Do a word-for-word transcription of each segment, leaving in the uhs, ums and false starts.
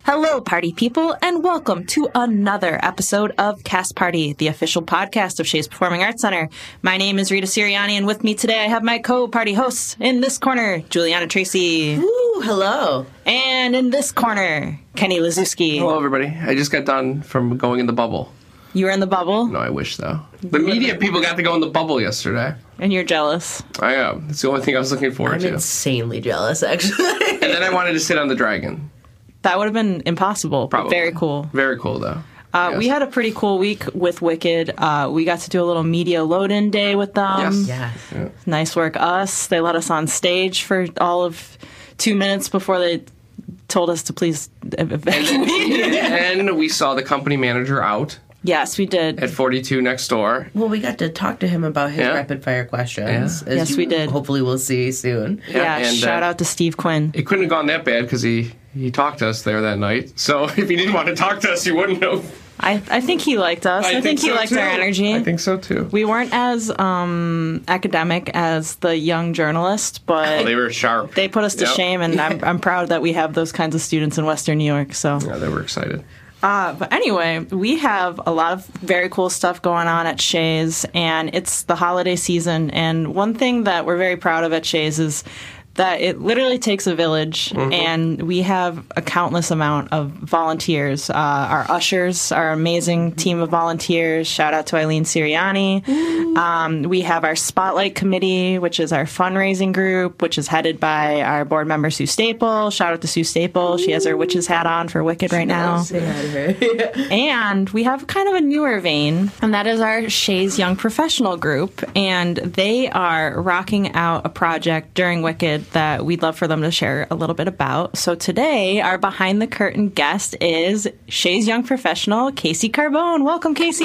Hello, party people, and welcome to another episode of Cast Party, the official podcast of Shays Performing Arts Center. My name is Rita Sirianni, and with me today I have my co-party hosts in this corner, Juliana Tracy. Ooh, hello. And in this corner, Kenny Lazuski. Hello, everybody. I just got done from going in the bubble. You were in the bubble? No, I wish, though. The media people got to go in the bubble yesterday. And you're jealous. I am. It's the only thing I was looking forward I'm to. insanely jealous, actually. And then I wanted to sit on the dragon. That would have been impossible. Probably. Very cool. Very cool, though. Uh, Yes. We had a pretty cool week with Wicked. Uh, we got to do a little media load-in day with them. Yes. Yeah. Yeah. Nice work, us. They let us on stage for all of two minutes before they told us to please evacuate. And we saw the company manager out Yes, we did. at forty-two next door. Well, we got to talk to him about his Yeah. rapid fire questions. Yeah. as Yes, you we did. Hopefully, we'll see soon. Yeah, and, shout uh, out to Steve Quinn. It couldn't have gone that bad because he, he talked to us there that night. So if he didn't want to talk to us, he wouldn't have. I, I think he liked us. I, think, he so, liked too. our energy. I think so, too. We weren't as um, academic as the young journalist, but Oh, they were sharp. they put us to Yep. shame, and I'm, I'm proud that we have those kinds of students in Western New York. So. Yeah, they were excited. Uh, but anyway, we have a lot of very cool stuff going on at Shays, and it's the holiday season. And one thing that we're very proud of at Shays is that it literally takes a village, Mm-hmm. and we have a countless amount of volunteers. Uh, our ushers, our amazing team of volunteers. Shout out to Eileen Sirianni. Um, we have our Spotlight Committee, which is our fundraising group, which is headed by our board member, Sue Staple. Shout out to Sue Staple. She has her witch's hat on for Wicked right now. Say hi to her. And we have kind of a newer vein, and that is our Shays Young Professional Group. And they are rocking out a project during Wicked that we'd love for them to share a little bit about. So today, our behind the curtain guest is Shays Young Professional, Casey Carbone. Welcome, Casey.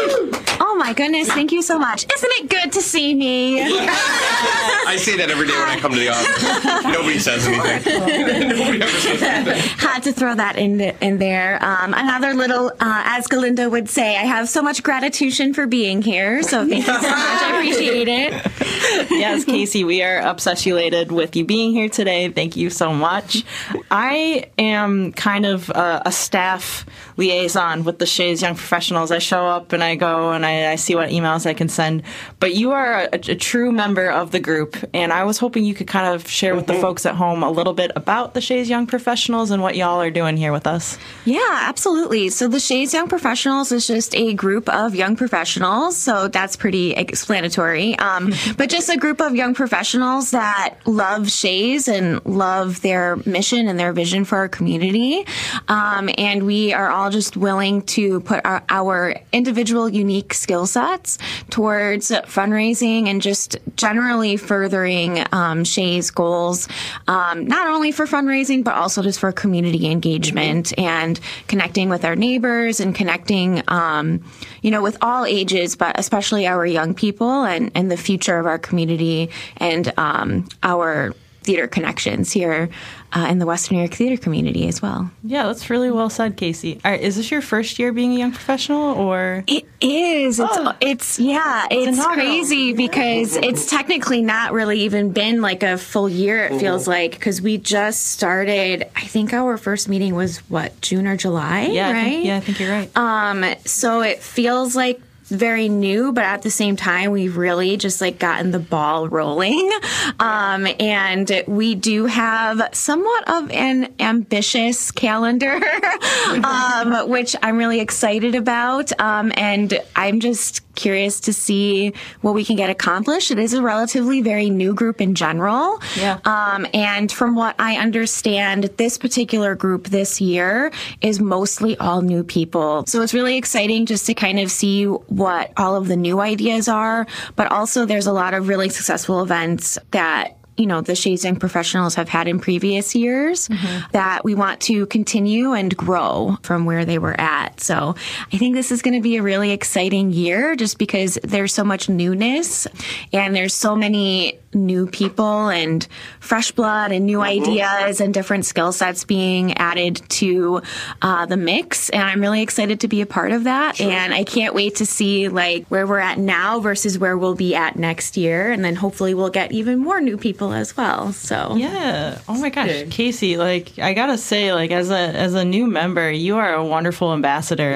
Oh my goodness, thank you so much. Isn't it good to see me? I say that every day when I come to the office. Nobody says anything. Nobody ever says anything. Had to throw that in in there. Um, another little, uh, as Galinda would say, I have so much gratitude for being here. So thank you so much. I appreciate it. Yes, Casey, we are obsessulated with you being here today. Thank you so much. I am kind of a, a staff liaison with the Shays Young Professionals. I show up and I go and I, I see what emails I can send. But you are a, a true member of the group, and I was hoping you could kind of share with the folks at home a little bit about the Shays Young Professionals and what y'all are doing here with us. Yeah, absolutely. So the Shays Young Professionals is just a group of young professionals. So that's pretty explanatory. Um, but just a group of young professionals that love Shays and love their mission and their vision for our community. Um, and we are all just willing to put our, our individual unique skill sets towards fundraising and just generally furthering um, Shays goals, um, not only for fundraising, but also just for community engagement and connecting with our neighbors and connecting, um, you know, with all ages, but especially our young people and, and the future of our community and um, our theater connections here uh, in the Western New York theater community as well. Yeah, that's really well said, Casey. All right, is this your first year being a young professional, or? It is. It's, Oh. it's yeah, it's inaugural. crazy because it's technically not really even been like a full year, it feels like, because we just started, I think our first meeting was, what, June or July, Yeah, I right? think, yeah, I think you're right. Um, so it feels like very new, but at the same time, we've really just like gotten the ball rolling. Um, and we do have somewhat of an ambitious calendar, um, which I'm really excited about. Um, and I'm just curious to see what we can get accomplished. It is a relatively very new group in general. Yeah. Um, and from what I understand, this particular group this year is mostly all new people. So it's really exciting just to kind of see what all of the new ideas are, but also there's a lot of really successful events that you know, the Shays Young Professionals have had in previous years mm-hmm. that we want to continue and grow from where they were at. So I think this is going to be a really exciting year just because there's so much newness and there's so many new people and fresh blood and new ideas and different skill sets being added to uh, the mix. And I'm really excited to be a part of that. Sure. And I can't wait to see like where we're at now versus where we'll be at next year. And then hopefully we'll get even more new people people as well. So Yeah. Oh my gosh, Good. Casey, like I gotta say, like as a as a new member, you are a wonderful ambassador.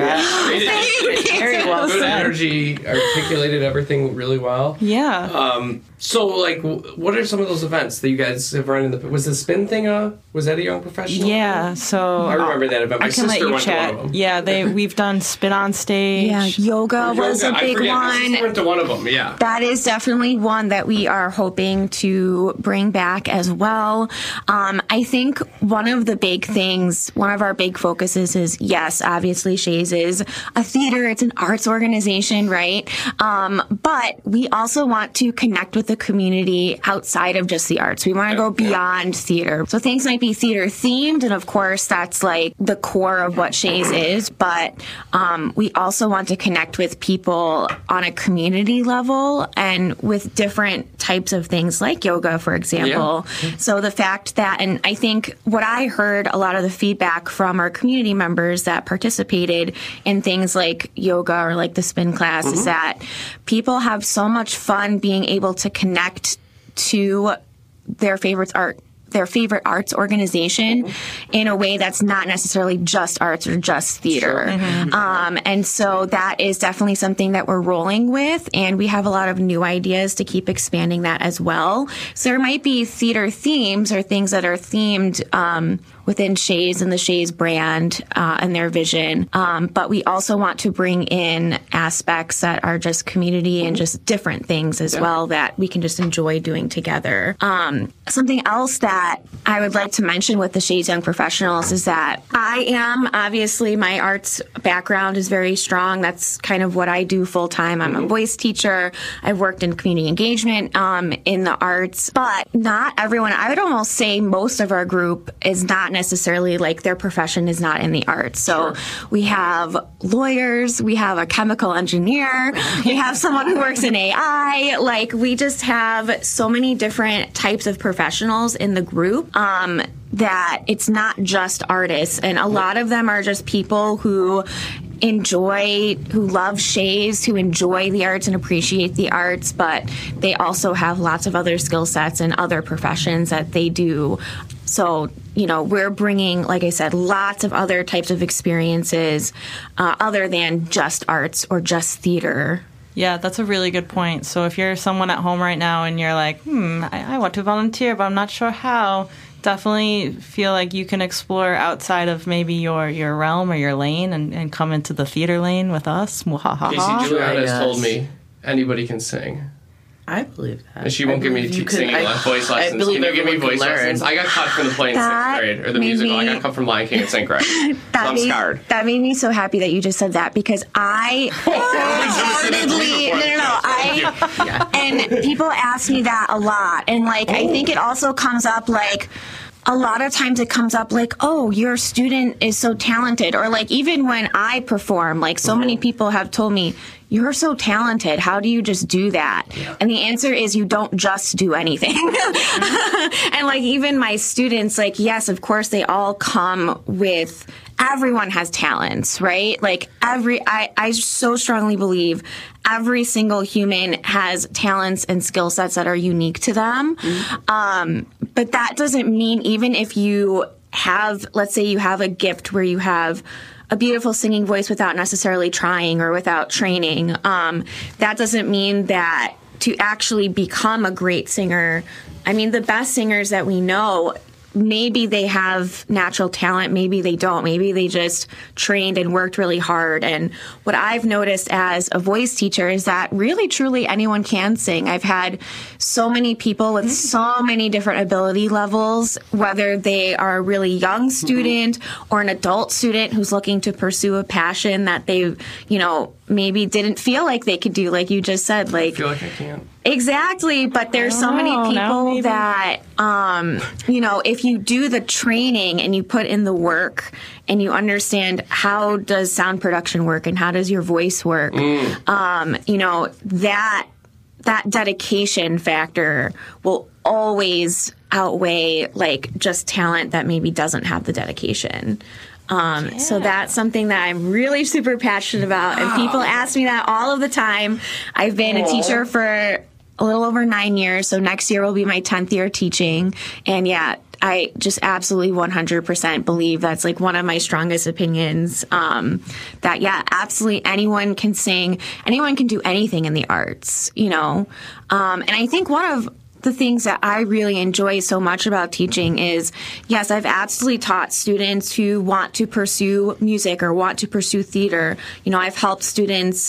Very well Good said. energy, articulated everything really well. Yeah. Um, so, like, w- what are some of those events that you guys have run in the? Was the spin thing a? Was that a young professional? Yeah, so I remember that event. My I can let sister you went chat. to one of them. Yeah, they we've done spin on stage. yeah, yoga was Yoga, a I big forget. My one. sister went to one of them. Yeah. That is definitely one that we are hoping to bring back as well. Um, I think one of the big things, one of our big focuses is, yes, obviously Shays is a theater, it's an arts organization, right? Um, but we also want to connect with the community outside of just the arts. We want to go beyond theater. So things might be theater themed, and of course that's like the core of what Shays is, but um, we also want to connect with people on a community level and with different types of things like yoga, for example. So the fact that, and I think what I heard a lot of the feedback from our community members that participated in things like yoga or like the spin class is that people have so much fun being able to connect to their favorite art their favorite arts organization in a way that's not necessarily just arts or just theater. Um, and so that is definitely something that we're rolling with, and we have a lot of new ideas to keep expanding that as well. So there might be theater themes or things that are themed um, within Shays and the Shays brand uh, and their vision. Um, but we also want to bring in aspects that are just community and just different things as well that we can just enjoy doing together. Um, something else that I would like to mention with the Shays Young Professionals is that I am, obviously, my arts background is very strong. That's kind of what I do full time. I'm a voice teacher. I've worked in community engagement um, in the arts, but not everyone, I would almost say most of our group is not necessarily like their profession is not in the arts. So we have lawyers, we have a chemical engineer, we have someone who works in A I. Like, we just have so many different types of professionals in the group um, that it's not just artists. And a lot of them are just people who enjoy, who love Shays, who enjoy the arts and appreciate the arts, but they also have lots of other skill sets and other professions that they do. So, you know, we're bringing, like I said, lots of other types of experiences uh, other than just arts or just theater. Yeah, that's a really good point. So if you're someone at home right now and you're like, hmm, I, I want to volunteer, but I'm not sure how, definitely feel like you can explore outside of maybe your, your realm or your lane and, and come into the theater lane with us. Casey Mwahaha. Juliana has Yes. told me anybody can sing. I believe that. And she won't I give me believe you t- could- singing I- le- voice lessons. I believe Can you give me everyone voice can learn. lessons? I got cut from the play in That sixth grade, or the made musical. I me- got cut from Lion King in second grade. So That I'm made, scarred. that made me so happy that you just said that, because I wholeheartedly, no, no, no, I, and people ask me that a lot. And like, I think it also comes up like, a lot of times it comes up like, oh, your student is so talented. Or like, even when I perform, like so many people have told me, you're so talented. How do you just do that? And the answer is you don't just do anything. And like, even my students, like, yes, of course, they all come with, everyone has talents, right? Like every, I, I so strongly believe every single human has talents and skill sets that are unique to them. Um, but that doesn't mean, even if you have, let's say you have a gift where you have a beautiful singing voice without necessarily trying or without training, um, that doesn't mean that to actually become a great singer, I mean, the best singers that we know, maybe they have natural talent, maybe they don't. Maybe they just trained and worked really hard. And what I've noticed as a voice teacher is that really, truly anyone can sing. I've had so many people with so many different ability levels, whether they are a really young student or an adult student who's looking to pursue a passion that they, you know, maybe didn't feel like they could do, like you just said. Like, I feel like I can't. Exactly, but there's so many know, now people maybe. that, um, you know, if you do the training and you put in the work and you understand how does sound production work and how does your voice work, um, you know, that that dedication factor will always outweigh like just talent that maybe doesn't have the dedication. Um, So that's something that I'm really super passionate about, and people ask me that all of the time. I've been a teacher for a little over nine years. So next year will be my tenth year teaching. And yeah, I just absolutely one hundred percent believe that's like one of my strongest opinions, um, that, yeah, absolutely anyone can sing, anyone can do anything in the arts, you know. Um, and I think one of the things that I really enjoy so much about teaching is, yes, I've absolutely taught students who want to pursue music or want to pursue theater. You know, I've helped students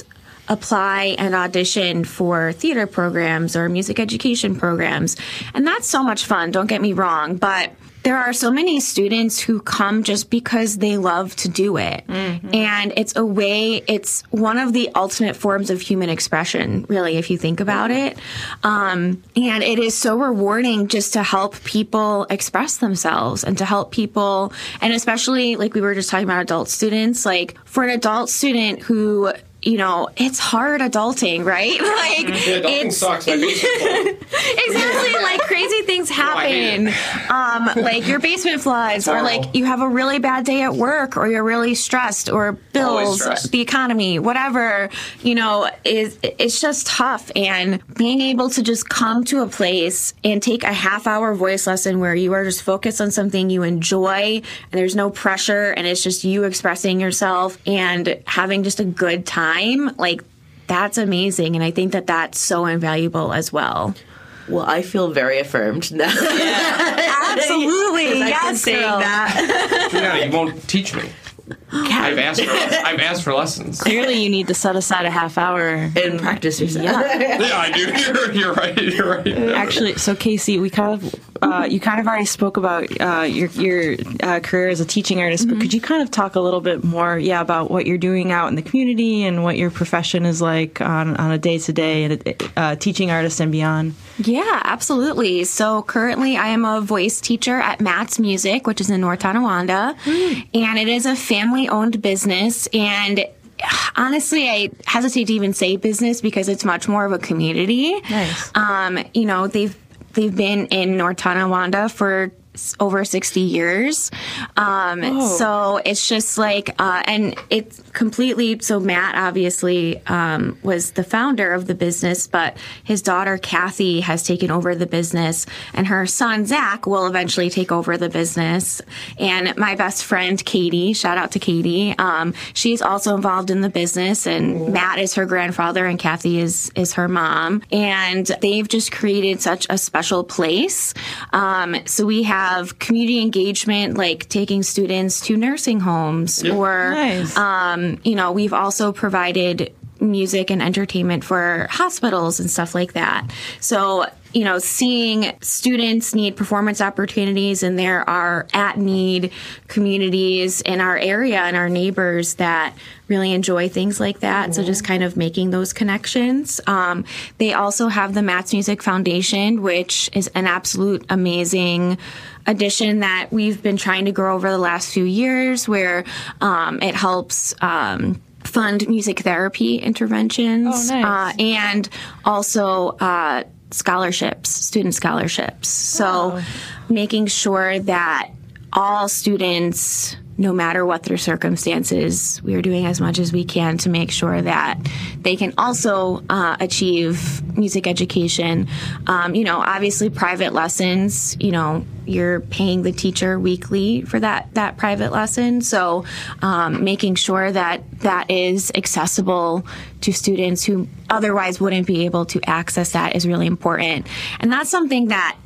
apply and audition for theater programs or music education programs. And that's so much fun, don't get me wrong, but there are so many students who come just because they love to do it. Mm-hmm. And it's a way, it's one of the ultimate forms of human expression, really, if you think about it. Um, and it is so rewarding just to help people express themselves and to help people, and especially like we were just talking about adult students, like for an adult student who, you know, it's hard adulting, right? Like, yeah, adulting it's, sucks. My basement exactly. Like crazy things happen. No, um, like your basement floods, or like you have a really bad day at work, or you're really stressed, or bills, stressed. the economy, whatever. You know, is it's just tough. And being able to just come to a place and take a half hour voice lesson where you are just focused on something you enjoy, and there's no pressure, and it's just you expressing yourself and having just a good time. Like, that's amazing. And I think that that's so invaluable as well. Well, I feel very affirmed now. Yeah, absolutely. I yes, can say girl. that. Juliana, you won't teach me. I've asked for I've asked for lessons. Clearly, you need to set aside a half hour And practice yourself. Yeah. Yeah, I do. You're, you're right. You're right. Actually, so Casey, we kind of uh, you kind of already spoke about uh, your your uh, career as a teaching artist, but could you kind of talk a little bit more, yeah, about what you're doing out in the community and what your profession is like on on a day to day and uh, teaching artist and beyond? Yeah, absolutely. So currently I am a voice teacher at Matt's Music, which is in North Tonawanda, mm. and it is a family-owned business. And honestly, I hesitate to even say business because it's much more of a community. Nice. Um, you know, they've they've been in North Tonawanda for over sixty years. Um, so it's just like, uh, and it's completely, so Matt obviously, um, was the founder of the business, but his daughter Kathy has taken over the business, and her son Zach will eventually take over the business. And my best friend Katie, shout out to Katie, um, she's also involved in the business, and Matt is her grandfather and Kathy is, is her mom. And they've just created such a special place. Um, so we have Of community engagement, like taking students to nursing homes, Yep. or, Nice. um, you know, we've also provided music and entertainment for hospitals and stuff like that. So, you know, seeing students need performance opportunities, and there are at-need communities in our area and our neighbors that really enjoy things like that. So just kind of making those connections. Um, they also have the Matt's Music Foundation, which is an absolute amazing addition that we've been trying to grow over the last few years, where um, it helps um, fund music therapy interventions. Oh, nice. uh, and also uh, scholarships, student scholarships. So Wow. making sure that all students, no matter what their circumstances, we are doing as much as we can to make sure that they can also uh, achieve music education. Um, you know, obviously private lessons, you know, you're paying the teacher weekly for that, that private lesson. So um, making sure that that is accessible to students who otherwise wouldn't be able to access that is really important. And that's something that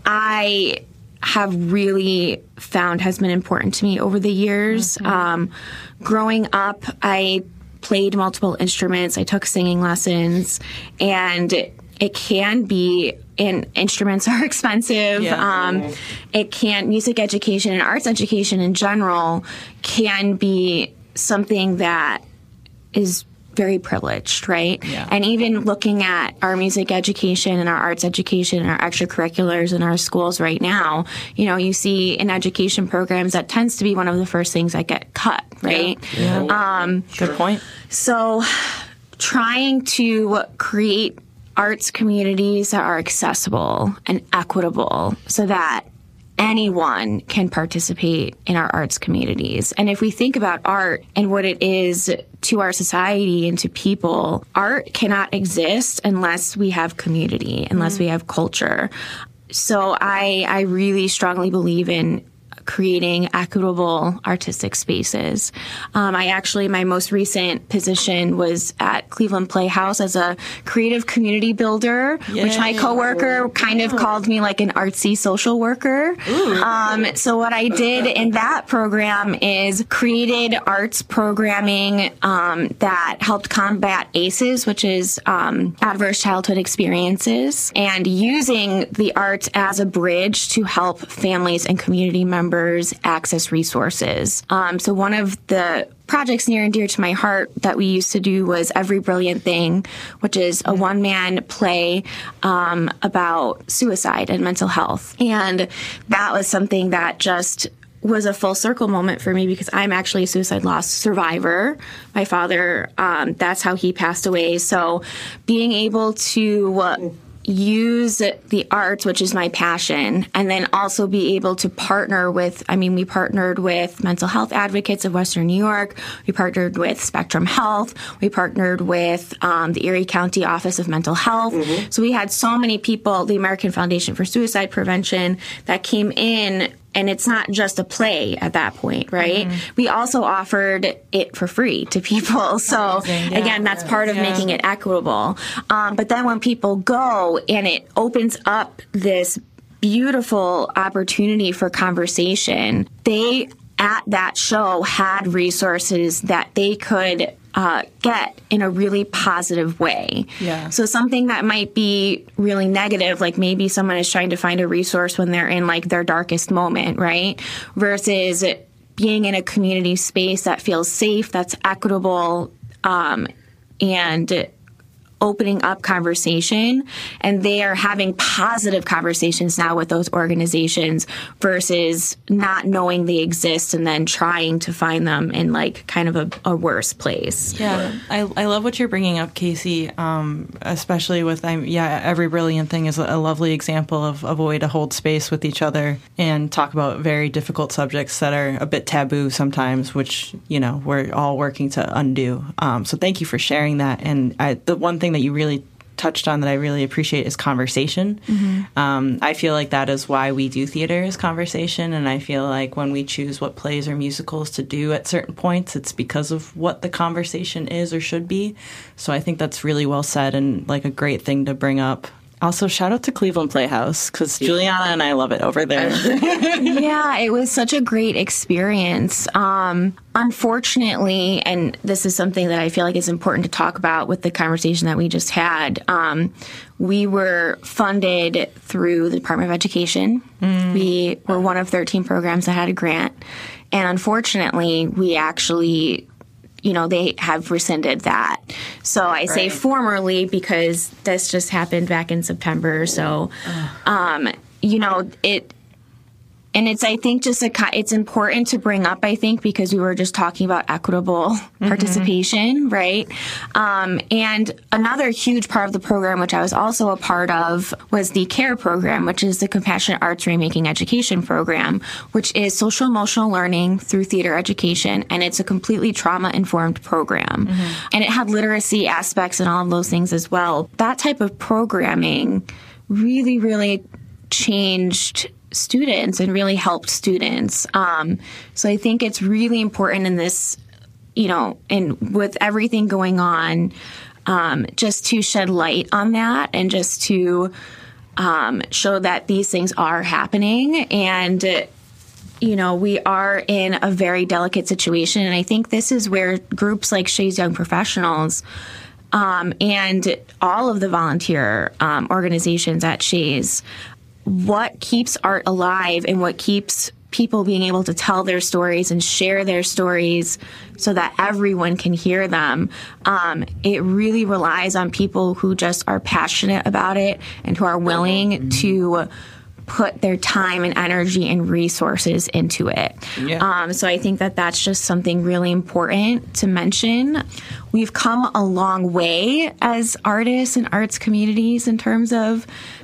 I have really found has been important to me over the years. Mm-hmm. Um, growing up, I played multiple instruments. I took singing lessons, and it can be, and instruments are expensive. Yeah. Um, it can, music education and arts education in general can be something that is very privileged, right? Yeah. And even looking at our music education and our arts education and our extracurriculars in our schools right now, you know, you see in education programs that tends to be one of the first things that get cut, right? Yeah. Um, Good point. so trying to create arts communities that are accessible and equitable so that anyone can participate in our arts communities. And if we think about art and what it is to our society and to people, art cannot exist unless we have community, unless mm-hmm. we have culture. So I, I really strongly believe in creating equitable artistic spaces. Um, I actually, my most recent position was at Cleveland Playhouse as a creative community builder, Yay. which my coworker kind of called me like an artsy social worker. Um, so what I did in that program is created arts programming um, that helped combat A C Es, which is um, adverse childhood experiences, and using the arts as a bridge to help families and community members access resources. Um, so one of the projects near and dear to my heart that we used to do was Every Brilliant Thing, which is a one-man play um, about suicide and mental health. And that was something that just was a full circle moment for me because I'm actually a suicide loss survivor. My father, um, that's how he passed away. So being able to uh, use the arts, which is my passion, and then also be able to partner with, I mean, we partnered with Mental Health Advocates of Western New York. We partnered with Spectrum Health. We partnered with um, the Erie County Office of Mental Health. Mm-hmm. So we had so many people, the American Foundation for Suicide Prevention, that came in. And it's not just a play at that point, right? Mm-hmm. We also offered it for free to people. So, yeah, again, that's part of yeah. making it equitable. Um, but then when people go and it opens up this beautiful opportunity for conversation, they, at that show, had resources that they could Uh, get in a really positive way. Yeah. So something that might be really negative, like maybe someone is trying to find a resource when they're in like their darkest moment, right? Versus being in a community space that feels safe, that's equitable, um, and opening up conversation, and they are having positive conversations now with those organizations versus not knowing they exist and then trying to find them in like kind of a, a worse place. Yeah, I, I love what you're bringing up, Casey, um, especially with, I'm, yeah, Every Brilliant Thing is a, a lovely example of, of a way to hold space with each other and talk about very difficult subjects that are a bit taboo sometimes, which, you know, we're all working to undo. Um, so thank you for sharing that. And I, the one thing that you really touched on that I really appreciate is conversation. Mm-hmm. Um, I feel like that is why we do theater, is conversation. And I feel like when we choose what plays or musicals to do at certain points, it's because of what the conversation is or should be. So I think that's really well said and like a great thing to bring up. Also, shout out to Cleveland Playhouse, because Juliana and I love it over there. Yeah, it was such a great experience. Um, unfortunately, and this is something that I feel like is important to talk about with the conversation that we just had, um, we were funded through the Department of Education. Mm. We were one of thirteen programs that had a grant. And unfortunately, we actually... you know, they have rescinded that. So I say right. formerly because this just happened back in September. So, um, you know, it, and it's, I think, just a, it's important to bring up, I think, because we were just talking about equitable mm-hmm. participation, right? Um, and another huge part of the program, which I was also a part of, was the CARE program, which is the Compassionate Arts Remaking Education program, which is social emotional learning through theater education. And it's a completely trauma-informed program. Mm-hmm. And it had literacy aspects and all of those things as well. That type of programming really, really changed students and really helped students. Um, so I think it's really important in this, you know, and with everything going on, um, just to shed light on that and just to um, show that these things are happening. And, uh, you know, we are in a very delicate situation. And I think this is where groups like Shays Young Professionals um, and all of the volunteer um, organizations at Shays, what keeps art alive and what keeps people being able to tell their stories and share their stories so that everyone can hear them. Um, it really relies on people who just are passionate about it and who are willing to put their time and energy and resources into it. Yeah. Um, so I think that that's just something really important to mention. We've come a long way as artists and arts communities in terms of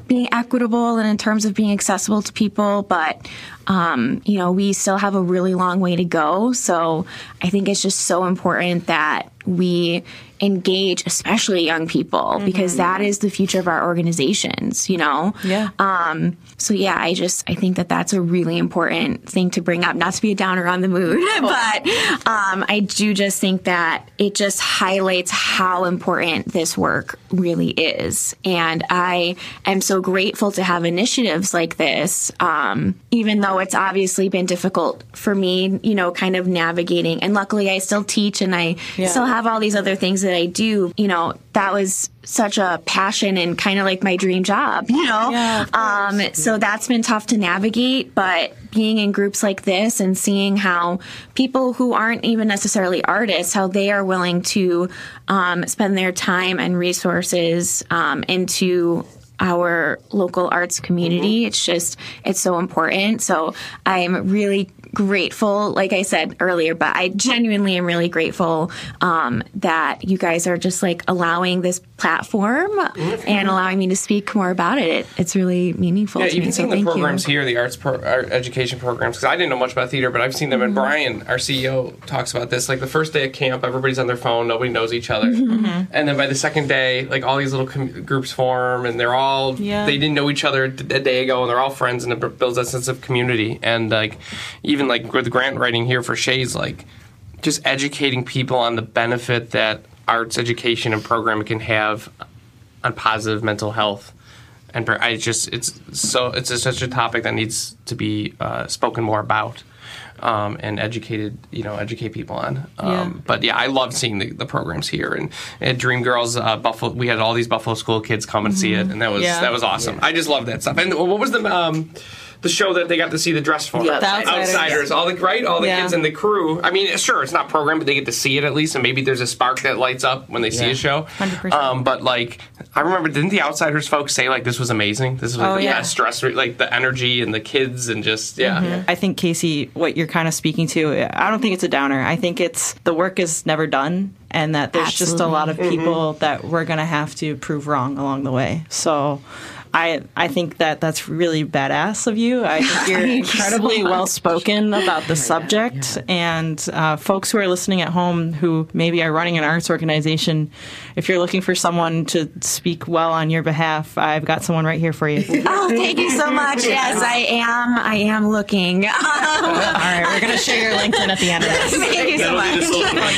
being equitable and in terms of being accessible to people, but um, you know, we still have a really long way to go. So I think it's just so important that we engage, especially young people, mm-hmm. because that is the future of our organizations, you know? Yeah. Um, so yeah, I just, I think that that's a really important thing to bring up, not to be a downer on the mood, but um, I do just think that it just highlights how important this work really is. And I am so grateful to have initiatives like this, um, even though it's obviously been difficult for me, you know, kind of navigating. And luckily I still teach and I yeah. still have all these other things that I do. You know, that was such a passion and kind of like my dream job, you know? Yeah, of um, so that's been tough to navigate, but being in groups like this and seeing how people who aren't even necessarily artists, how they are willing to um, spend their time and resources um, into our local arts community. Mm-hmm. It's just, it's so important. So I'm really grateful, like I said earlier, but I genuinely am really grateful um, that you guys are just like allowing this platform mm-hmm. and allowing me to speak more about it. it it's really meaningful yeah, to even me. So seeing the thank programs you. here, the arts pro- art education programs, because I didn't know much about theater, but I've seen them. Mm-hmm. And Brian, our C E O, talks about this. Like the first day of camp, everybody's on their phone, nobody knows each other. Mm-hmm. And then by the second day, like all these little com- groups form, and they're all, yeah. they didn't know each other a day ago, and they're all friends, and it builds that sense of community. And like, even like with grant writing here for Shays, like just educating people on the benefit that arts education and programming can have on positive mental health. And I just, it's so, it's just such a topic that needs to be uh, spoken more about um, and educated, you know, educate people on. Um, yeah. But yeah, I love seeing the, the programs here. And at Dream Girls, uh, Buffalo, we had all these Buffalo School kids come and mm-hmm. see it, and that was yeah. that was awesome. Yeah. I just love that stuff. And what was the um, the show that they got to see the dress for? Yeah, the Outsiders. Outsiders. All the right, all the Yeah. kids and the crew. I mean, sure, it's not programmed, but they get to see it at least, and maybe there's a spark that lights up when they see Yeah. a show. one hundred percent. Um, but like, I remember, didn't the Outsiders folks say like this was amazing? This was like Oh, the yeah. best dress, like the energy and the kids and just yeah. Mm-hmm. I think, Casey, what you're kind of speaking to, I don't think it's a downer. I think it's the work is never done, and that there's Absolutely. just a lot of people mm-hmm. that we're going to have to prove wrong along the way. So I I think that that's really badass of you. I think you're incredibly well spoken about the subject. And uh, folks who are listening at home who maybe are running an arts organization, if you're looking for someone to speak well on your behalf, I've got someone right here for you. Oh, thank you so much. Yes, I am. I am looking. All right, we're going to share your LinkedIn at the end of this. Thank you so That'll be the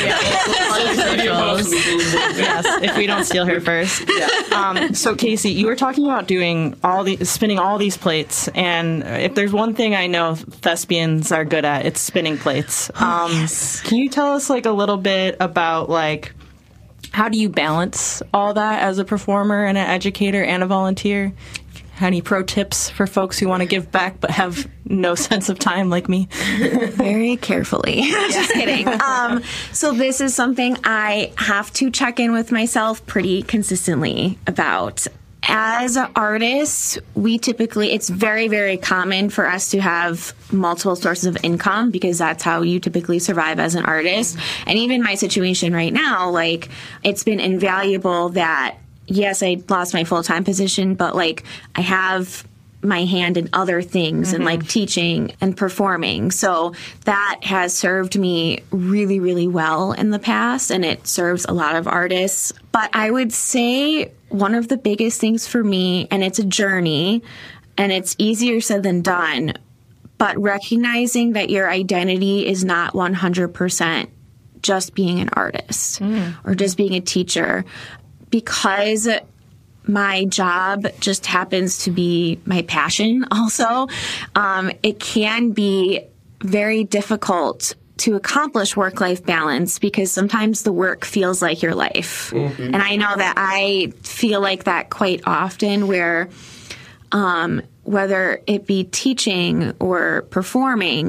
much. social media. Yes, if we don't steal her first. Um, so, Casey, you were talking about doing all the spinning all these plates, and if there's one thing I know thespians are good at, it's spinning plates. Um, yes. Can you tell us like a little bit about like how do you balance all that as a performer and an educator and a volunteer? Any pro tips for folks who want to give back but have no sense of time like me? Very carefully. Just kidding. Um, so this is something I have to check in with myself pretty consistently about. As artists, we typically, it's very, very common for us to have multiple sources of income because that's how you typically survive as an artist. And even my situation right now, like, it's been invaluable that, yes, I lost my full-time position, but, like, I have my hand in other things mm-hmm. and like teaching and performing. So that has served me really, really well in the past, and it serves a lot of artists. But I would say one of the biggest things for me, and it's a journey, and it's easier said than done, but recognizing that your identity is not one hundred percent just being an artist mm. or just being a teacher, because my job just happens to be my passion also. Um, it can be very difficult to accomplish work-life balance because sometimes the work feels like your life. Mm-hmm. And I know that I feel like that quite often where um, whether it be teaching or performing,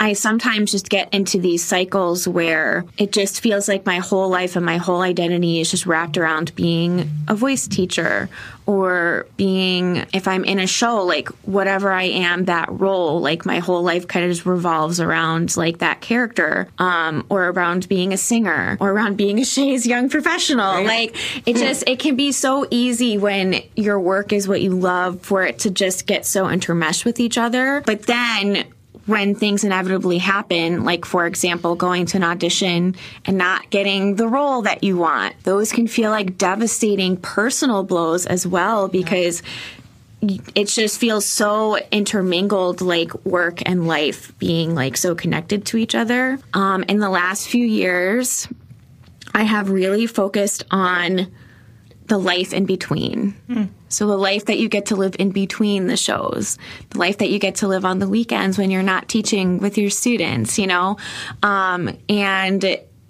I sometimes just get into these cycles where it just feels like my whole life and my whole identity is just wrapped around being a voice teacher or being, if I'm in a show, like whatever I am, that role, like my whole life kind of just revolves around like that character, um, or around being a singer or around being a Shays Young Professional. Right. Like it just, it can be so easy when your work is what you love for it to just get so intermeshed with each other. But then when things inevitably happen, like, for example, going to an audition and not getting the role that you want, those can feel like devastating personal blows as well, because it just feels so intermingled, like work and life being like so connected to each other. Um, in the last few years, I have really focused on the life in between. Hmm. So the life that you get to live in between the shows, the life that you get to live on the weekends when you're not teaching with your students, you know, um, and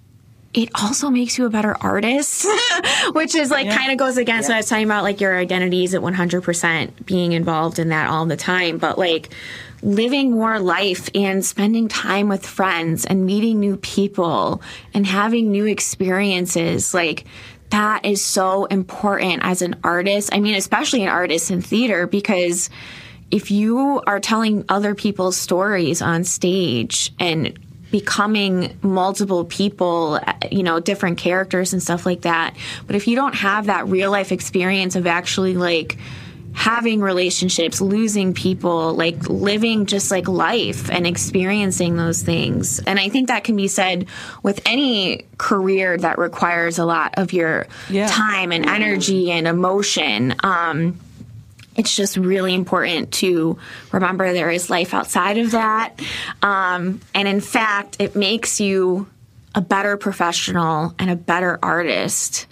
it also makes you a better artist, which is like yeah. kind of goes against yeah. what I was talking about, like your identity isn't one hundred percent being involved in that all the time, but like living more life and spending time with friends and meeting new people and having new experiences, like that is so important as an artist. I mean, especially an artist in theater, because if you are telling other people's stories on stage and becoming multiple people, you know, different characters and stuff like that, but if you don't have that real life experience of actually like having relationships, losing people, like living just like life and experiencing those things. And I think that can be said with any career that requires a lot of your yeah. time and energy and emotion. Um, it's just really important to remember there is life outside of that. Um, and in fact, it makes you a better professional and a better artist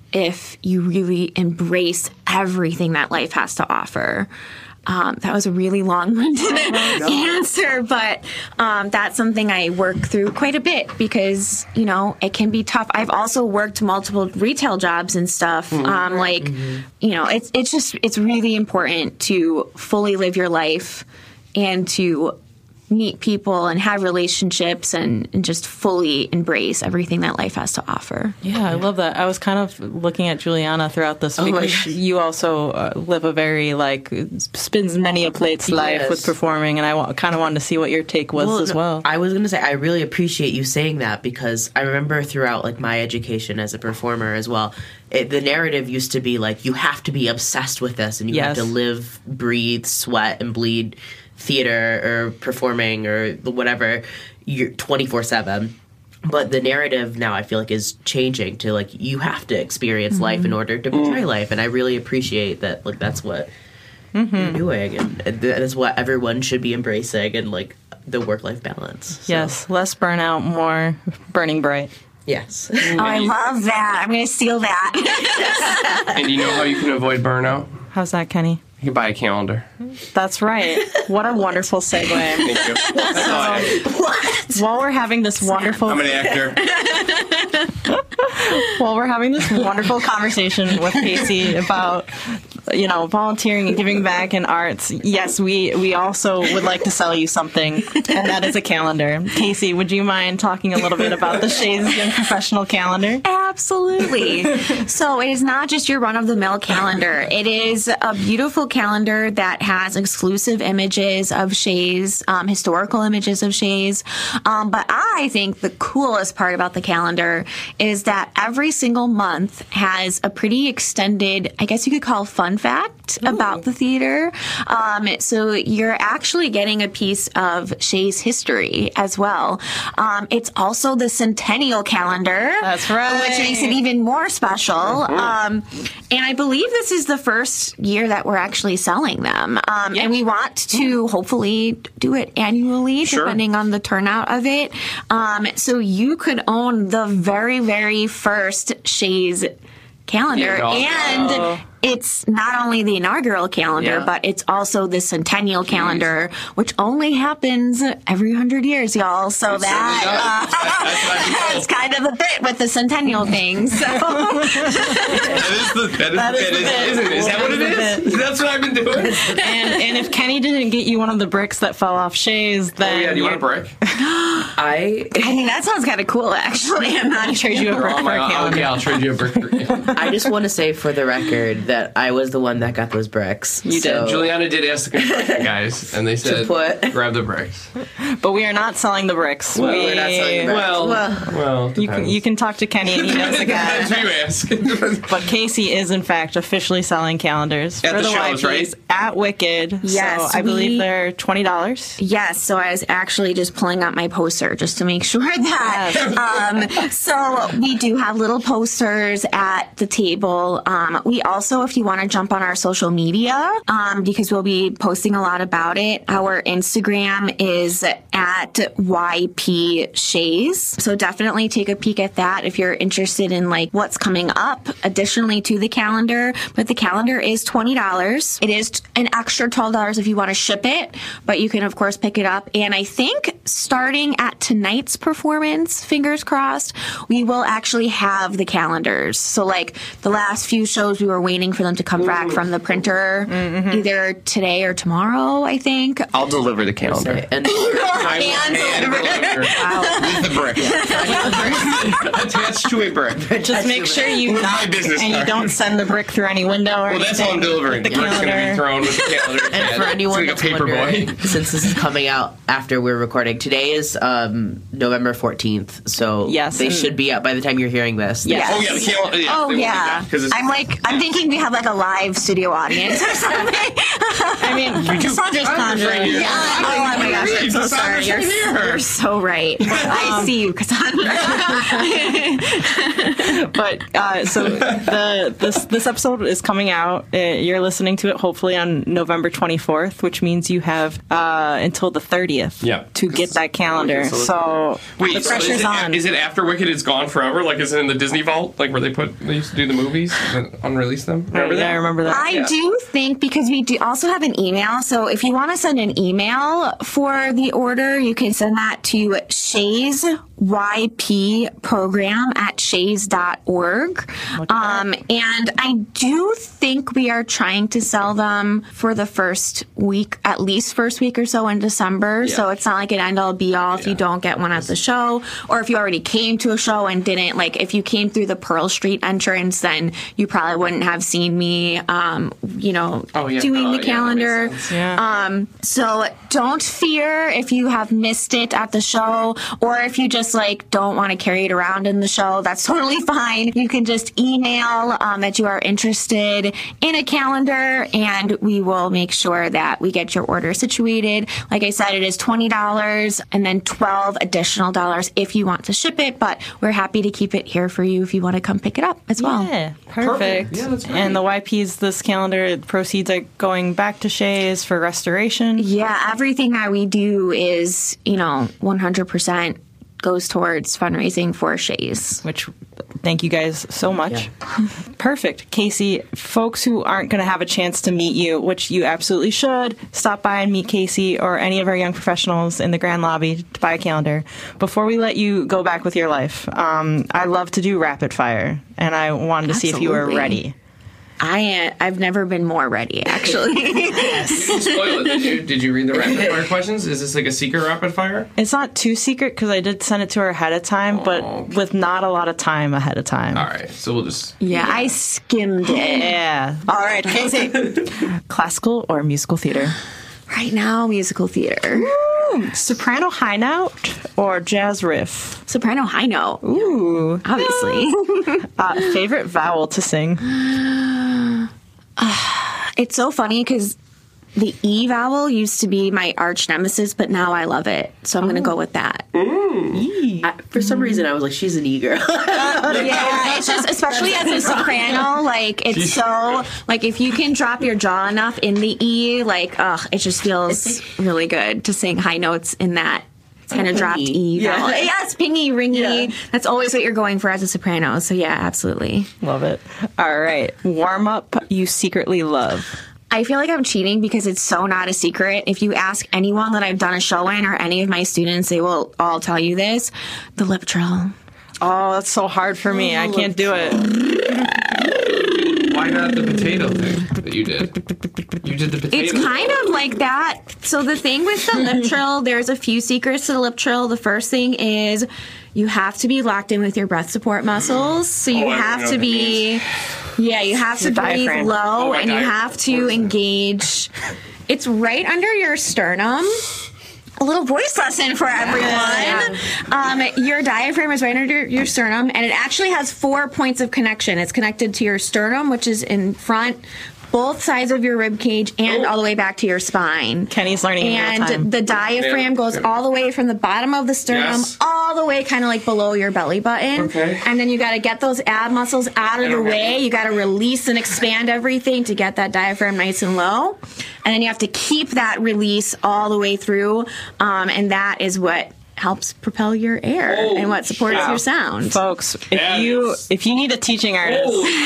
if you really embrace everything that life has to offer. Um, that was a really long-winded answer, but um, that's something I work through quite a bit because, you know, it can be tough. I've also worked multiple retail jobs and stuff. Mm-hmm. Um, like, mm-hmm. you know, it's it's just, it's really important to fully live your life and to meet people and have relationships and, and just fully embrace everything that life has to offer. Yeah, I love that. I was kind of looking at Juliana throughout this oh because you also uh, live a very, like, spins many a plates life yes. with performing, and I w- kind of wanted to see what your take was well, as well. I was going to say, I really appreciate you saying that because I remember throughout, like, my education as a performer as well, It, the narrative used to be like, you have to be obsessed with this and you yes. have to live, breathe, sweat, and bleed theater or performing or whatever you're twenty-four seven. But the narrative now I feel like is changing to like you have to experience mm-hmm. life in order to portray mm-hmm. life, and I really appreciate that. Like that's what mm-hmm. you're doing, and, and that is what everyone should be embracing, and like the work-life balance. So. Yes, less burnout, more burning bright. Yes. Oh, I love that. I'm going to steal that. And you know how you can avoid burnout? How's that, Kenny? You can buy a calendar. That's right. What a wonderful segue. Thank you. That's all I had. What? While we're having this wonderful... I'm an actor. While we're having this wonderful conversation with Casey about, you know, volunteering and giving back in arts, yes, we, we also would like to sell you something, and that is a calendar. Casey, would you mind talking a little bit about the Shays Young Professional calendar? Absolutely. So it is not just your run-of-the-mill calendar. It is a beautiful calendar that has exclusive images of Shays, um, historical images of Shays. Um, but I think the coolest part about the calendar is that every single month has a pretty extended, I guess you could call fun fact Ooh. About the theater. Um, so you're actually getting a piece of Shays history as well. Um, it's also the centennial calendar. That's right. Which makes it even more special. Um, and I believe this is the first year that we're actually selling them. Um, yeah. And we want to hopefully do it annually, sure. depending on the turnout of it. Um, so you could own the very, very first Shays calendar. Oh. And it's not only the inaugural calendar, Yeah. but it's also the centennial calendar, which only happens every hundred years, y'all. So that uh, that's kind of a bit with the centennial thing. So That is the that is That the is bit, the bit. isn't it? Is that what it That is is? the That's what I've been doing. and and if Kenny didn't get you one of the bricks that fell off Shay's, then Oh, yeah, do you want a you're- brick? I I mean, that sounds kind of cool, actually. I'm not trade you a brick Oh for my a God. calendar. Okay, I'll trade you a brick. For you. I just want to say for the record that I was the one that got those bricks. You so, did. Juliana did ask the construction guys, and they said, put- grab the bricks. But we are not selling the bricks. Well, we, we're not selling the bricks. Well, well, You can, you can talk to Kenny and he knows the guy. Depends who you ask. But Casey is in fact officially selling calendars At for the the, shows, Y Ps right? at Wicked. Yes, so I believe we- they're twenty dollars. Yes, so I was actually just pulling up my poster just to make sure that. Um, so we do have little posters at the table. Um, we also, if you want to jump on our social media, um, because we'll be posting a lot about it, our Instagram is at Y P Shays. So definitely take a peek at that if you're interested in like what's coming up additionally to the calendar. But the calendar is twenty dollars. It is an extra twelve dollars if you want to ship it, but you can of course pick it up. And I think starting at tonight's performance, fingers crossed, we will actually have the calendars. So like the last few shows, we were waiting for them to come back from the printer either today or tomorrow, I think. I'll deliver the calendar. And With the brick. Attached to a brick. Just make sure you With knock my business and you card. don't send the brick through any window or Well, that's how I'm anything. delivering. The The brick's It's gonna be calendar. thrown with the calendar. And for anyone it's like that's a paper wondering, boy. since this is coming out after we're recording, today is um, November fourteenth, so Yes, they and- should be out by the time you're hearing this. Yes. Oh yeah, the calendar. Yeah, Oh they will be yeah, back, 'cause it's- I'm like I'm thinking we have like a live studio audience or something. I mean, Sandra's conjuring. Yeah. Oh my gosh, I'm so Cassandra's sorry. You're, right here. you're so right. I see you, Cassandra. But uh, so the this this episode is coming out. Uh, you're listening to it hopefully on November twenty-fourth, which means you have uh, until the thirtieth Yeah. to get that calendar. So- So Wait, the so pressure's is it, on. Is it after Wicked is gone forever? Like, is it in the Disney vault? Like, where they put, they used to do the movies and then unrelease them? Remember yeah, that? I remember that. I Yeah. do think because we do also have an email. So if you want to send an email for the order, you can send that to Shays Y P program at shays dot org. Um, and I do think we are trying to sell them for the first week, at least first week or so in December. So Yeah. it's not like an end all be all if you don't get one at the show, or if you already came to a show and didn't, like if you came through the Pearl Street entrance, then you probably wouldn't have seen me, um, you know, Oh, yeah. doing Oh, the yeah, that calendar. makes sense. Yeah. Um, so don't fear if you have missed it at the show, or if you just like don't want to carry it around in the show, that's totally fine. You can just email um, that you are interested in a calendar, and we will make sure that we get your order situated. Like I said, it is twenty dollars and then twelve additional dollars if you want to ship it, but we're happy to keep it here for you if you want to come pick it up as well. Yeah, perfect. Yeah, that's great. And the Y Ps, this calendar, the proceeds are going back to Shays for restoration. Yeah, everything that we do is, you know, one hundred percent goes towards fundraising for Shays. Which, thank you guys so much. Perfect. Casey, folks who aren't going to have a chance to meet you, which you absolutely should, stop by and meet Casey or any of our young professionals in the Grand Lobby to buy a calendar. Before we let you go back with your life, um, I love to do rapid fire, and I wanted to see if you were Absolutely. ready. I I've never been more ready, actually. You didn't spoil it, did you? Did you read the rapid fire questions? Is this like a secret rapid fire? It's not too secret because I did send it to her ahead of time, but with not a lot of time ahead of time. All right, so we'll just. Yeah, I skimmed it. Yeah. All right, Casey. Classical or musical theater? Right now, musical theater. Soprano high note or jazz riff? Soprano high note, Ooh. obviously. Uh, favorite vowel to sing? It's so funny because the E vowel used to be my arch nemesis, but now I love it. So I'm going to go with that. I, for some reason, I was like, she's an E girl. Yeah, it's just, especially as a soprano, like, it's so, like, if you can drop your jaw enough in the E, like, ugh, it just feels really good to sing high notes in that It's kind of dropped E. Yeah. vowel. Yes, pingy, ringy. Yeah. That's always what you're going for as a soprano. So yeah, absolutely. Love it. All right. Warm up you secretly love. I feel like I'm cheating because it's so not a secret. If you ask anyone that I've done a show in or any of my students, they will all tell you this. The lip trill. Oh, that's so hard for me. I can't do it. Why not the potato thing that you did? You did the potato. It's kind of like that. So the thing with the lip trill, there's a few secrets to the lip trill. The first thing is you have to be locked in with your breath support muscles. So you Oh, I don't have know to what that be, yeah, you have to Your breathe diaphragm. low Oh, my and you diaphragm. have to engage. It's right under your sternum. A little voice lesson for everyone. Um, your diaphragm is right under your, your sternum, and it actually has four points of connection. It's connected to your sternum, which is in front, both sides of your rib cage, and all the way back to your spine. Kenny's learning in real time. And the diaphragm Yeah. goes all the way from the bottom of the sternum Yes. all the way kind of like below your belly button. Okay. And then you got to get those ab muscles out of the way. You got to release and expand everything to get that diaphragm nice and low. And then you have to keep that release all the way through. Um, and that is what helps propel your air Oh, and what supports wow. your sound. Folks, if That you is- if you need a teaching artist,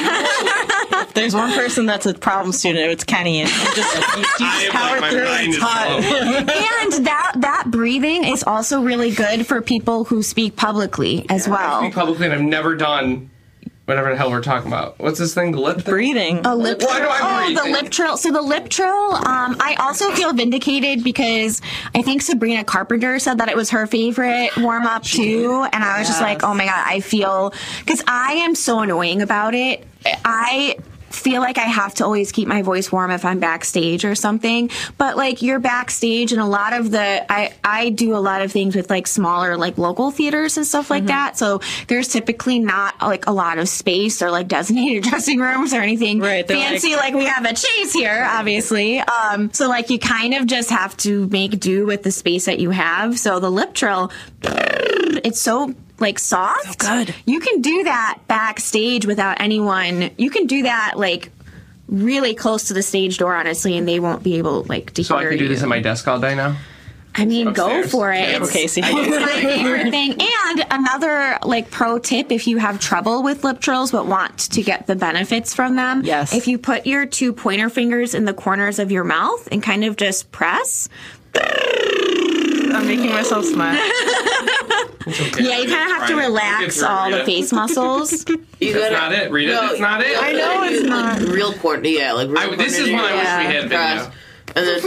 if there's one person that's a problem student, it's Kenny, and you just, you, you I just am power like, my through. mind It's is hot. blown. And that that breathing is also really good for people who speak publicly as I well. speak publicly, and I've never done whatever the hell we're talking about. What's this thing? The lip thing? Breathing. A lip Why do I oh, breathe? the lip trill. So the lip trill, um, I also feel vindicated because I think Sabrina Carpenter said that it was her favorite warm up too, and I was just like, oh my god, I feel because I am so annoying about it. I feel like I have to always keep my voice warm if I'm backstage or something. But like you're backstage, and a lot of the I I do a lot of things with like smaller like local theaters and stuff like that. So there's typically not like a lot of space or like designated dressing rooms or anything Right, they're fancy like, we have at Chase here, obviously. Um, so like you kind of just have to make do with the space that you have. So the lip trill, it's so like soft. So good. You can do that backstage without anyone. You can do that like really close to the stage door, honestly, and they won't be able like to So hear I can do you. this at my desk all day now? I mean, go Upstairs. for it. Yeah, It's- Casey. it's my favorite thing. And another like pro tip, if you have trouble with lip trills but want to get the benefits from them, Yes. if you put your two pointer fingers in the corners of your mouth and kind of just press. I'm making myself smile. Okay. Yeah, you kind of have to Right. relax Get through it, all the Rita. face muscles. You That's gotta- not it, Rita. No, That's not it. I know it's not. Real corn. Yeah, like real I, this is corn when I in wish your we had press. video. And then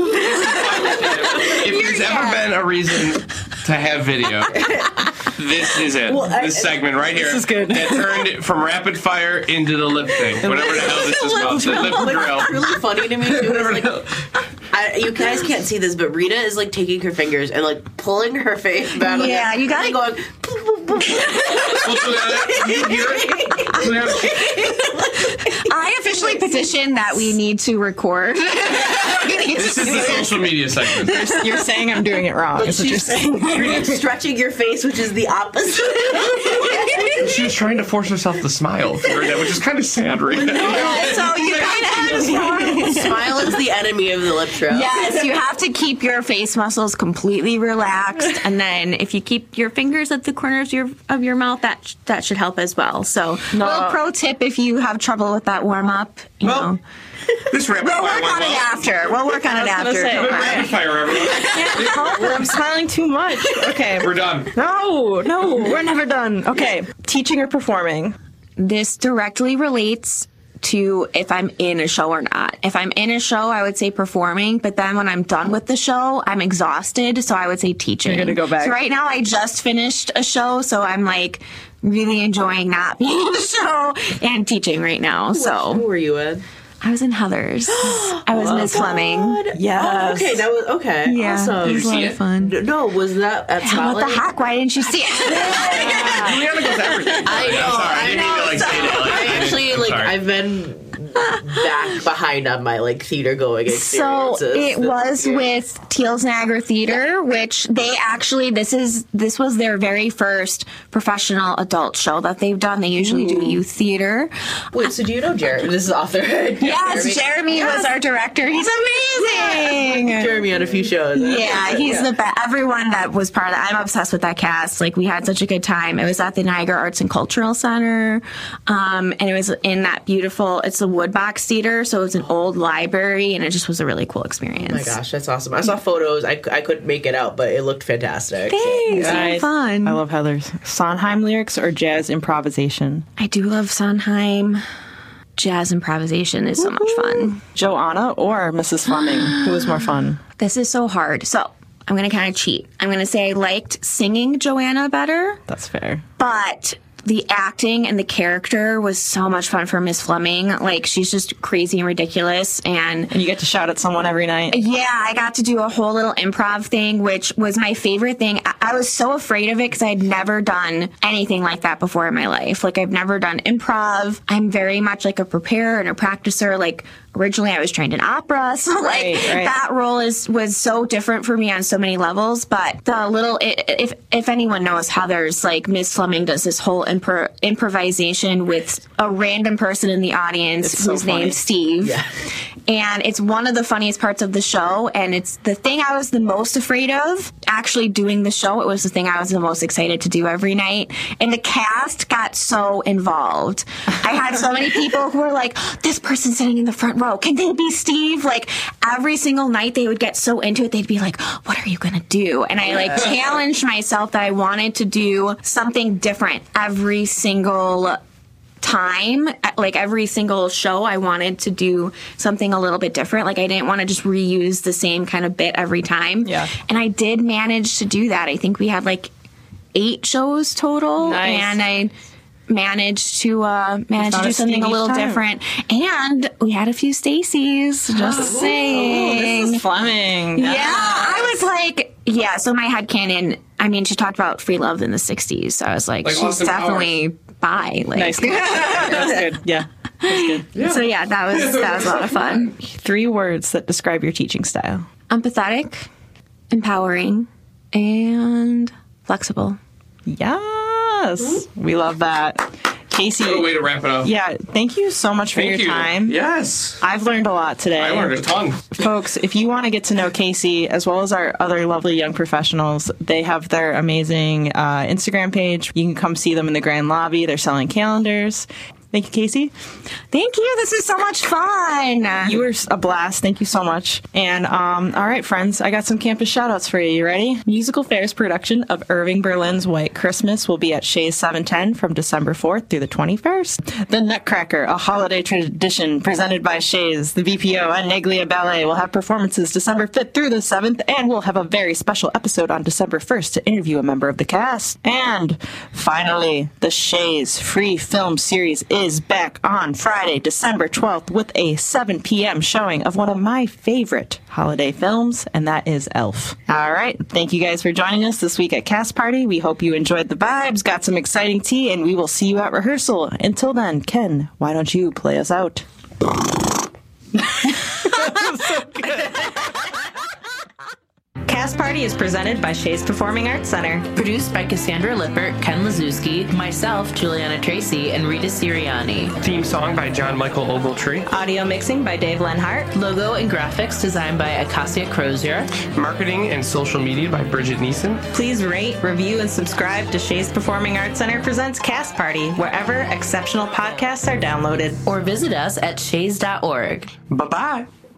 If there's ever been a reason to have video, this is it. I- this segment right here. This is good. That turned from rapid fire into the lip thing. Whatever the hell this is called. The lip drill. what's really funny to me too is Whatever the like hell. I, you guys can't see this, but Rita is like taking her fingers and like pulling her face back. like, Yeah, you gotta- and going. Well, so that- you hear it? So that- I officially petition that we need to record. This is the social media segment. You're saying I'm doing it wrong. Is what you're She's saying. you're stretching your face, which is the opposite. She was trying to force herself to smile through that, which is kind of sad, Rita. So you kind of have to. Smile is the enemy of the lip trill. Yes, you have to keep your face muscles completely relaxed, and then if you keep your fingers at the corners of your of your mouth, that sh- that should help as well. So, little pro tip if you have trouble with that warm up, you Well, know, This rapid we'll fire work went on it well. after. We'll work on it gonna after. say, Don't Good worry. rapid fire, everyone. I'm smiling too much. Okay. We're done. No, no, we're never done. Okay. Teaching or performing? This directly relates to if I'm in a show or not. If I'm in a show, I would say performing, but then when I'm done with the show, I'm exhausted, so I would say teaching. You're gonna go back. So right now, I just finished a show, so I'm like really enjoying not being in the show and teaching right now. Who So were you in? I was in Heathers. I was Miss Fleming. Yes. Oh, okay, that was okay. Yeah, Awesome. it was a lot see of it? fun. No, was that at How about the Spotlight? heck? Why didn't you see it? Juliana goes everything. I know. I'm sorry. I I didn't mean know. to like say that. Like, I actually I'm like sorry. I've been back behind on my like theater going So experiences. it was with Teals Niagara Theater, which they actually this is this was their very first professional adult show that they've done. They usually do youth theater. Wait, so do you know Jeremy? This is off the hood. Yes, Jeremy was our director. He's amazing. Jeremy on a few shows. Yeah, he's the best. Everyone that was part of that, I'm obsessed with that cast. Like, we had such a good time. It was at the Niagara Arts and Cultural Center, um, and it was in that beautiful, it's a Woodbox Theater, so it's an old library, and it just was a really cool experience. Oh my gosh, that's awesome. I saw photos. I, I couldn't make it out, but it looked fantastic. Thanks, so Guys, fun. I love Heather's. Sondheim lyrics or jazz improvisation? I do love Sondheim. Jazz improvisation is so much fun. Joanna or Missus Fleming? Who was more fun? This is so hard. So I'm going to kind of cheat. I'm going to say I liked singing Joanna better, That's fair. but the acting and the character was so much fun for Miss Fleming. Like, she's just crazy and ridiculous. And And you get to shout at someone every night. yeah, I got to do a whole little improv thing, which was my favorite thing. I, I was so afraid of it because I had never done anything like that before in my life. Like, I've never done improv. I'm very much like a preparer and a practicer. Like, originally I was trained in opera, so like Right, right. that role is was so different for me on so many levels. But the little, i- if if anyone knows Heather's, like, Miss Fleming does this whole impro- improvisation with a random person in the audience It's so who's funny. named Steve. Yeah. And it's one of the funniest parts of the show. And it's the thing I was the most afraid of actually doing the show. It was the thing I was the most excited to do every night. And the cast got so involved. I had so many people who were like, this person's sitting in the front row. Can they be Steve? Like, every single night they would get so into it. They'd be like, what are you going to do? And I like challenged myself that I wanted to do something different every single time. Like, every single show I wanted to do something a little bit different. Like, I didn't want to just reuse the same kind of bit every time. Yeah. And I did manage to do that. I think we had like eight shows total. Nice. And I managed to uh manage to found do a something Steve a each little time. different. And we had a few Stacys. Just saying. Missus Fleming. Yeah, I was like, yeah, so my headcanon, I mean, she talked about free love in the sixties, so I was like, Like she's Austin definitely bi. Like, Nice. That's good. Yeah. That's good. so yeah, that was that was a lot of fun. Three words that describe your teaching style. Empathetic, empowering, and flexible. Yes. We love that. Casey. Good way to wrap it up. Yeah, thank you so much for Thank your you. time. Yes. I've learned a lot today. I learned a ton. Folks, if you want to get to know Casey as well as our other lovely young professionals, they have their amazing uh, Instagram page. You can come see them in the Grand Lobby. They're selling calendars. Thank you, Casey. Thank you. This is so much fun. You were a blast. Thank you so much. And um, all right, friends, I got some campus shout-outs for you. You ready? Musical Fair's production of Irving Berlin's White Christmas will be at Shays seven ten from December fourth through the twenty-first. The Nutcracker, a holiday tradition presented by Shays, the B P O, and Neglia Ballet will have performances December fifth through the seventh, and we'll have a very special episode on December first to interview a member of the cast. And finally, the Shays free film series is back on Friday, December twelfth, with a seven p.m. showing of one of my favorite holiday films, and that is Elf. All right. Thank you guys for joining us this week at Cast Party. We hope you enjoyed the vibes, got some exciting tea, and we will see you at rehearsal. Until then, Ken, why don't you play us out? Cast Party is presented by Shays Performing Arts Center. Produced by Cassandra Lippert, Ken Lazewski, myself, Juliana Tracy, and Rita Siriani. Theme song by John Michael Ogletree. Audio mixing by Dave Lenhart. Logo and graphics designed by Acacia Crozier. Marketing and social media by Bridget Neeson. Please rate, review, and subscribe to Shays Performing Arts Center Presents Cast Party, wherever exceptional podcasts are downloaded. Or visit us at shays dot org. Bye-bye.